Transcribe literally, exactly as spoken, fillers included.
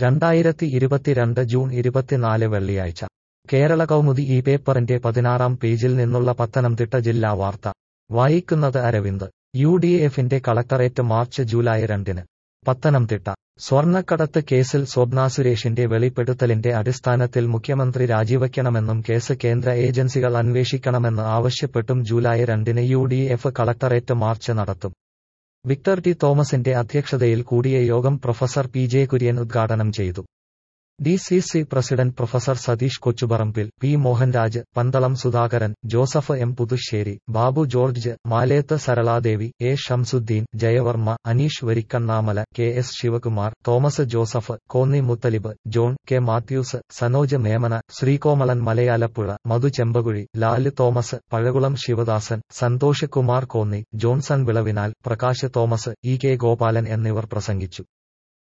രണ്ടായിരത്തി ഇരുപത്തിരണ്ട് ജൂൺ ഇരുപത്തിനാല് വെള്ളിയാഴ്ച കേരള കൗമുദി ഈ പേപ്പറിന്റെ പതിനാറാം പേജിൽ നിന്നുള്ള പത്തനംതിട്ട ജില്ലാ വാർത്ത വായിക്കുന്നത് അരവിന്ദ്. യു ഡി എഫിന്റെ കളക്ടറേറ്റ് മാർച്ച് ജൂലൈ രണ്ടിന്. പത്തനംതിട്ട സ്വർണ്ണക്കടത്ത് കേസിൽ സ്വപ്ന സുരേഷിന്റെ വെളിപ്പെടുത്തലിന്റെ അടിസ്ഥാനത്തിൽ മുഖ്യമന്ത്രി രാജിവയ്ക്കണമെന്നും കേസ് കേന്ദ്ര ഏജൻസികൾ അന്വേഷിക്കണമെന്ന് ആവശ്യപ്പെട്ടും ജൂലൈ രണ്ടിന് U D F collectorate march നടത്തും. വിക്ടർ ടി തോമസിന്റെ അധ്യക്ഷതയിൽ കൂടിയ യോഗം പ്രൊഫസർ പി ജെ കുര്യൻ ഉദ്ഘാടനം ചെയ്തു. D C C president professor Satheesh Kochuparambil, P Mohanraj, Pandalam Sudhakaran, Joseph M Puthussery, Babu George, Maleth Saraladevi, A Shamsudheen, Jayavarma, Aneesh Varikkannamala, K S Sivakumar, Thomas Joseph, Konni Muthalib, John K Mathews, Sanoj Memana, Sreekomalan Malayalappuzha, Madhu Chembakuzhi, Lal Thomas, Pazhakulam Sivadasan, Santhosh Kumar Konni, Johnson Vilavinal, Prakash Thomas, E K Gopalan എന്നിവർ പ്രസംഗിച്ചു.